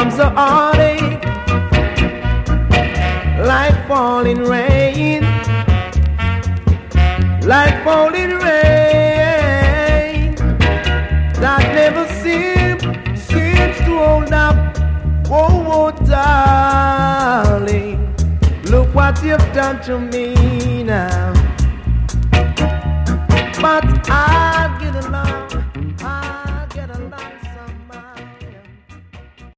comes a heartache like falling rain, like falling rain that never seems to hold up. Oh, darling, look what you've done to me now. But I